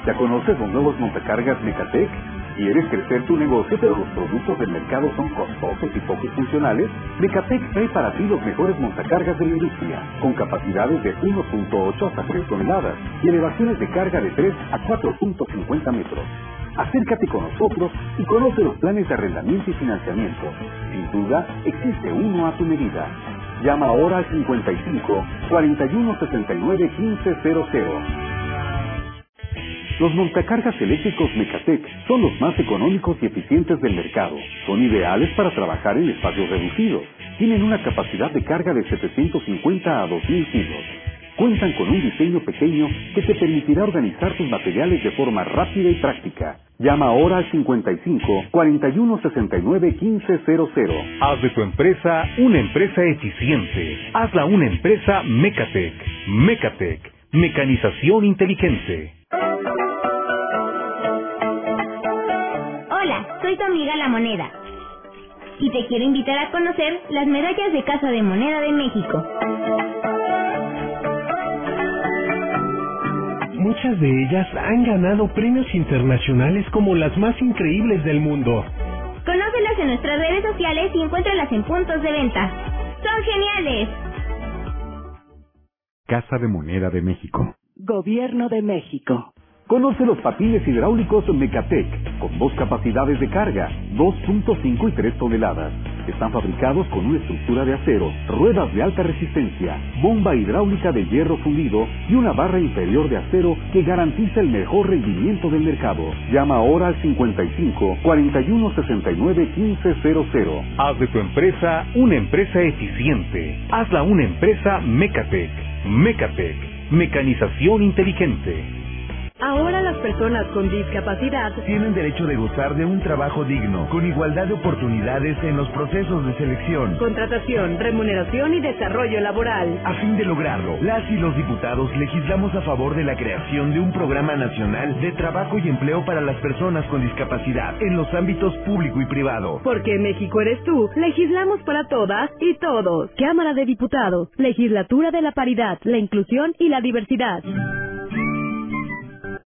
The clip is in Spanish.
¿Ya conoces los nuevos montacargas Mecatec? ¿Quieres crecer tu negocio, pero los productos del mercado son costosos y poco funcionales? Mecatec trae para ti los mejores montacargas de la industria, con capacidades de 1.8 hasta 3 toneladas y elevaciones de carga de 3 a 4.50 metros. Acércate con nosotros y conoce los planes de arrendamiento y financiamiento. Sin duda, existe uno a tu medida. Llama ahora al 55 41 69 1500. Los montacargas eléctricos Mecatec son los más económicos y eficientes del mercado. Son ideales para trabajar en espacios reducidos. Tienen una capacidad de carga de 750 a 2000 kilos. Cuentan con un diseño pequeño que te permitirá organizar tus materiales de forma rápida y práctica. Llama ahora al 55 41 69 1500. Haz de tu empresa una empresa eficiente. Hazla una empresa Mecatec. Mecatec. Mecanización inteligente. Hola, soy tu amiga La Moneda y te quiero invitar a conocer las medallas de Casa de Moneda de México. Muchas de ellas han ganado premios internacionales como las más increíbles del mundo. Conócelas en nuestras redes sociales y encuéntralas en puntos de venta. ¡Son geniales! Casa de Moneda de México. Gobierno de México. Conoce los patines hidráulicos Mecatec, con 2 capacidades de carga, 2.5 y 3 toneladas. Están fabricados con una estructura de acero, ruedas de alta resistencia, bomba hidráulica de hierro fundido y una barra inferior de acero que garantiza el mejor rendimiento del mercado. Llama ahora al 55 41 69 1500. Haz de tu empresa una empresa eficiente. Hazla una empresa Mecatec. Mecatec. Mecanización inteligente. Ahora las personas con discapacidad tienen derecho de gozar de un trabajo digno, con igualdad de oportunidades en los procesos de selección, contratación, remuneración y desarrollo laboral. A fin de lograrlo, las y los diputados legislamos a favor de la creación de un programa nacional de trabajo y empleo para las personas con discapacidad en los ámbitos público y privado. Porque México eres tú, legislamos para todas y todos. Cámara de Diputados, Legislatura de la Paridad, la Inclusión y la Diversidad.